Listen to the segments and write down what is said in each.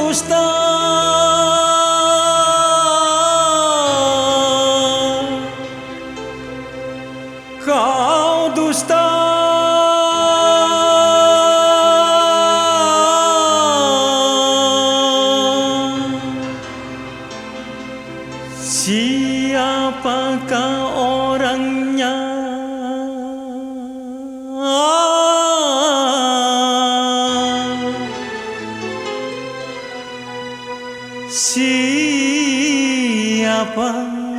dusta, kau dusta. Siapakah orangnya? Siapa?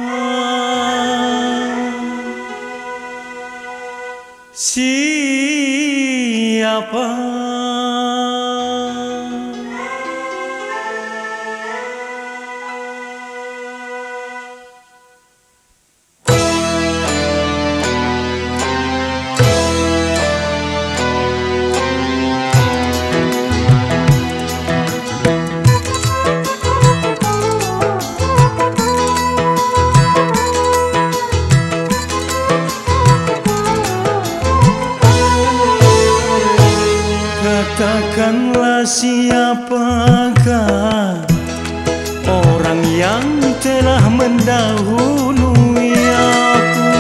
Siapa? Katakanlah siapakah orang yang telah mendahului aku.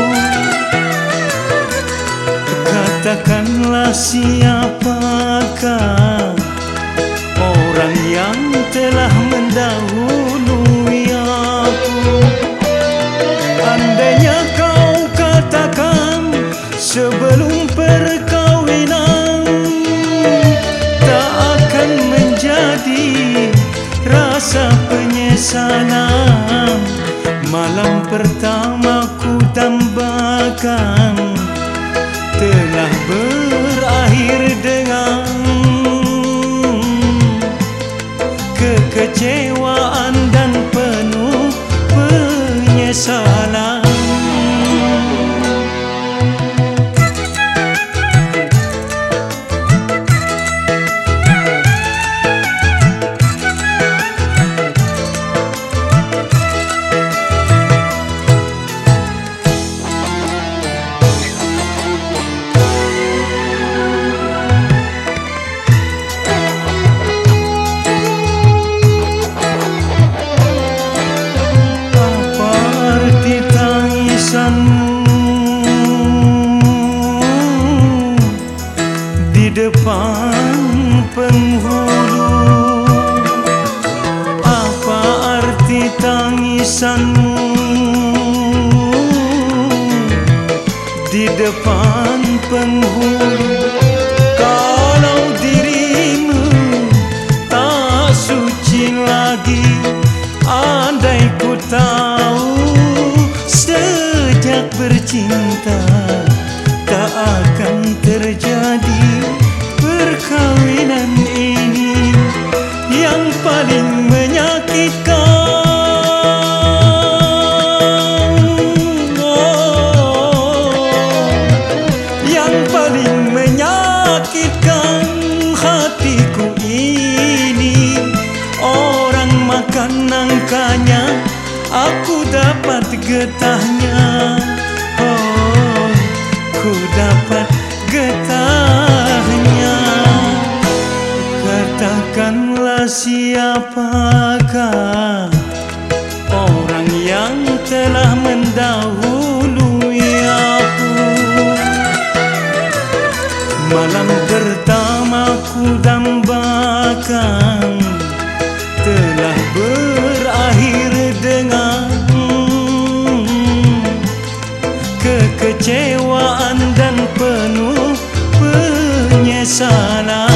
Katakanlah siapakah orang yang telah mendahului aku. Andainya kau katakan sebelum perkawinan, tak akan menjadi rasa penyesalan. Malam pertama ku dambakan telah berakhir dengan kekecewaan dan penuh penyesalan. Di depan penghulu, apa arti tangisanmu di depan penghulu? Kalau dirimu tak suci lagi, andai ku tahu sejak bercinta tak akan terjadi perkawinan ini yang paling menyakitkan. Yang paling menyakitkan hatiku ini, orang makan nangkanya aku dapat getahnya. Oh, ku dapat getahnya. Katakanlah siapakah orang yang telah mendahului aku. Malam pertama ku dambakan telah berakhir dengan kekecewaan dan penuh penyesalan.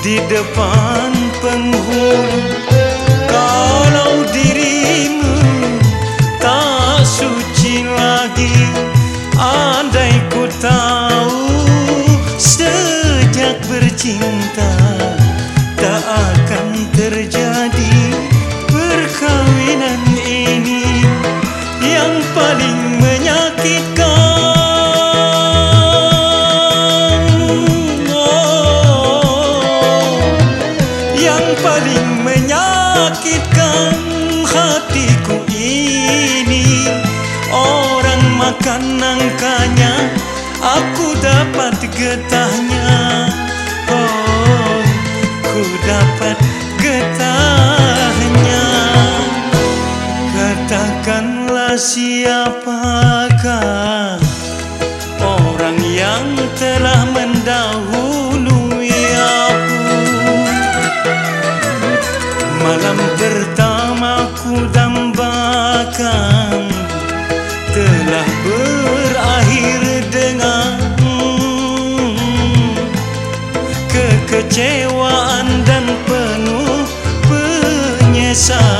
di depan penghulu. Kalau dirimu tak suci lagi, andai ku tahu sejak bercinta tak akan terjadi perkawinan ini yang paling menyakitkan. Yang paling menyakitkan hatiku ini, orang makan nangkanya, aku dapat getahnya. Oh, ku dapat getahnya. Katakanlah siapakah orang yang telah mendahului aku. Malam pertama ku dambakan telah berakhir dengan kekecewaan dan penuh penyesalan.